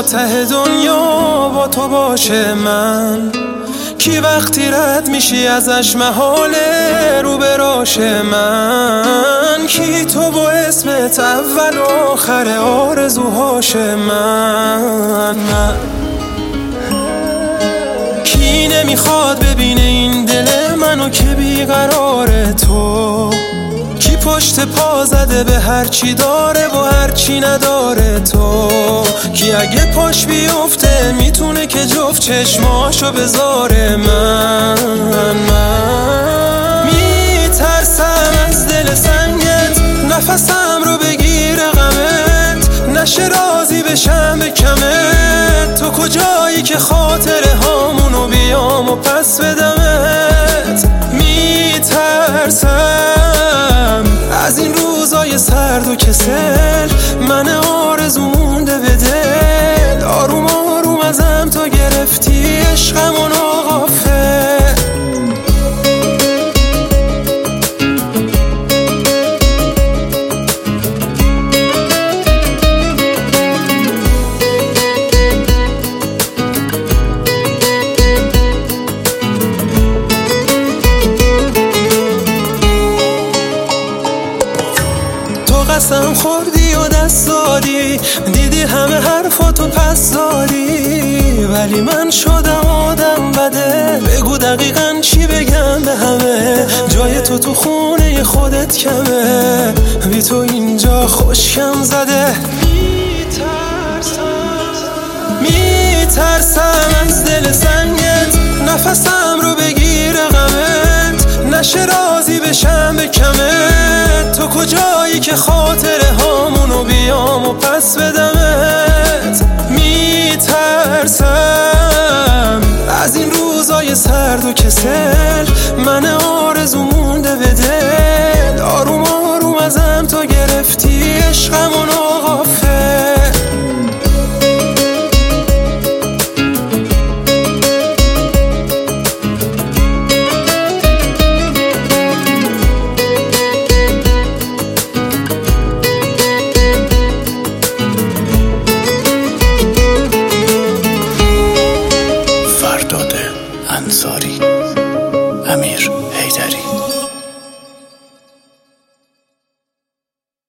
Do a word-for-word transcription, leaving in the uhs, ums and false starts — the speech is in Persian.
تا ته دنیا با تو باشه من، کی وقتی رد میشی ازش محاله رو براشه من، کی تو با اسمت اول و آخر آرزوهاشه من, من کی نمیخواد ببینه این دل منو که بیقراره تو، کی پشت پا زده به هر چی داره و هر چی نداره تو، کی اگه پاش بیفته میتونه که جفت چشماشو بذاره من, من میترسم از دل سنگت نفسم رو بگیره غمت، نشه راضی بشم به کمت، تو کجایی که خاطره هامونو بیام و پس بدمت، میترسم از این روزای سرد و کسل، من آرزو مونده به دل، آروم آروم ازم تو گرفتی عشقمون غافل. قسم خوردی و دست دادی، دیدی همه حرفاتو پس دادی، ولی من شدم آدم بده، بگو دقیقاً چی بگم به همه، جای تو تو خونه خودت کمه، بی تو اینجا خوشکم زده، میترسم از دل سنگت نفسم رو بگیره غمت، نشه راضی بشم به کمت، تو کجایی که خاطره هامونو بیام و پس بدمت، میترسم از این روزای سرد و کسل، من آرزو مونده به دل،